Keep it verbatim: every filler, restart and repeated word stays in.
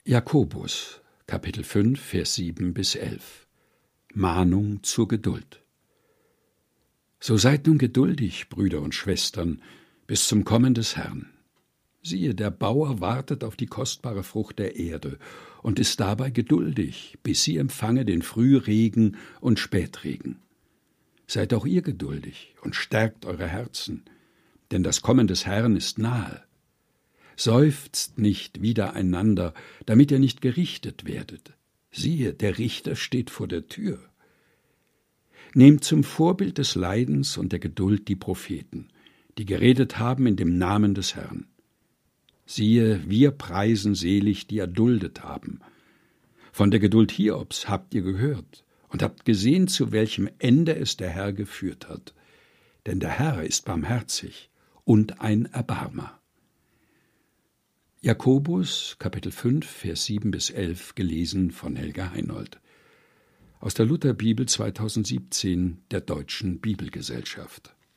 Jakobus, Kapitel fünf, Vers sieben bis elf. Mahnung zur Geduld. So seid nun geduldig, Brüder und Schwestern, bis zum Kommen des Herrn. Siehe, der Bauer wartet auf die kostbare Frucht der Erde und ist dabei geduldig, bis sie empfange den Frühregen und Spätregen. Seid auch ihr geduldig und stärkt eure Herzen, denn das Kommen des Herrn ist nahe. Seufzt nicht wider einander, damit ihr nicht gerichtet werdet. Siehe, der Richter steht vor der Tür. Nehmt zum Vorbild des Leidens und der Geduld die Propheten, die geredet haben in dem Namen des Herrn. Siehe, wir preisen selig, die erduldet haben. Von der Geduld Hiobs habt ihr gehört und habt gesehen, zu welchem Ende es der Herr geführt hat. Denn der Herr ist barmherzig und ein Erbarmer. Jakobus, Kapitel fünf, Vers sieben bis elf, gelesen von Helga Heinold. Aus der Lutherbibel zweitausendsiebzehn der Deutschen Bibelgesellschaft.